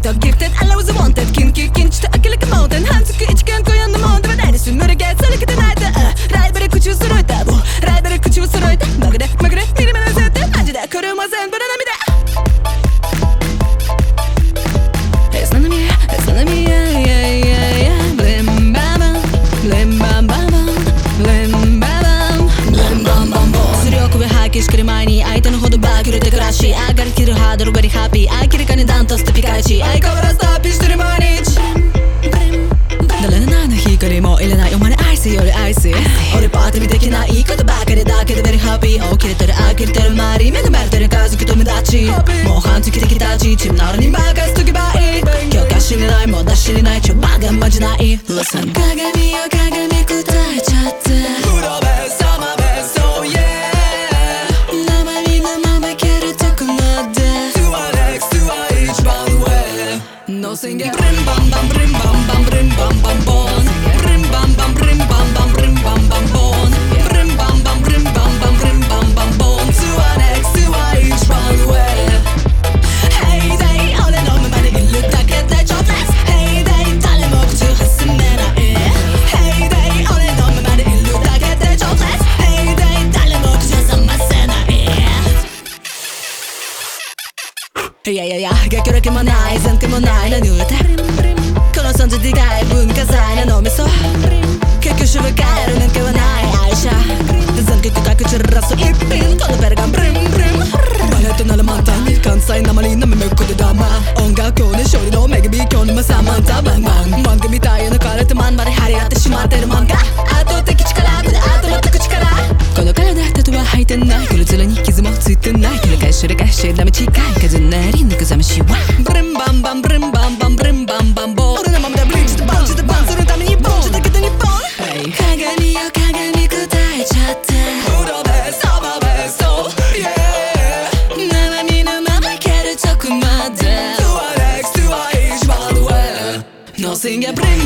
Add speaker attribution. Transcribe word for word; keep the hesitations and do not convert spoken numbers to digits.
Speaker 1: とギフテッド I was wanted キンキンキンちょっと明らかモーテン半月一見今夜のモードは何すんのれゲーそれけてないとライバル口を揃えたライバル口を揃えたまぐれまぐれ見る目のせてマジでこれも全部の涙It's not me It's not me yeah yeah yeah yeah Blim bam bam Blim bam bam bam Blim bam bam Blim bam bam bam すり奥へ吐きしきる前に相手のほどバーキルで暮らし上がりきるハードルベリーハッピー明らかにダントツでピカイチ相変わらずタッピしてる毎日誰の名の光も入れないお前にアイスよりアイス俺パーティーできないことばかりだけでベリーハッピー起きれてる呆れてる周り恵まれてる数き友達もう半月的立ちチームなのに任せとけばいい今日か知れないもう出しれないちょまがまじない Listen 鏡よ鏡答えちゃって風呂ベスサマーベス Oh yeah 生身のままいけるとこまで To our next to our each bound way No singing Brim bam bam brim bam bam brim bam bam bon Brim bam bam brim bam bam brim bam bam bon Brim bam bam brim bam bam brim bam bam bon To our next to our each bound way Hey day 俺のままでいるだけでJobless Hey day 誰も口を挟めない Hey day 俺のままでいるだけでJobless Hey day 誰も口を挟ませないいやいやいや逆力もない残悔もない何を言ってこの存在でかい文化財な脳みそ結局主は変えるなんかはない愛車残悔とか口らす一品このベルがブリンブリンバレットなら満タン関西なまりなめめくことだま音楽教に勝利の恵み今日のマサマンタバンバン漫画みたいな彼とまんまで張り合ってしまってる漫画圧倒的力これ圧倒全く力この体タトゥは履いてない黒面に傷もついてない繰り返し繰り返しダメ近い風練り抜くざましはブリンバンバンブリンバンバンブリンバンバンボー俺のままでブリッジとバンチでバンするためにボンチだけで日本鏡よ鏡答えちゃってフロベスサマーベスト Yeah 生身のままいけるとこまで To our next to our each one way No sing it bring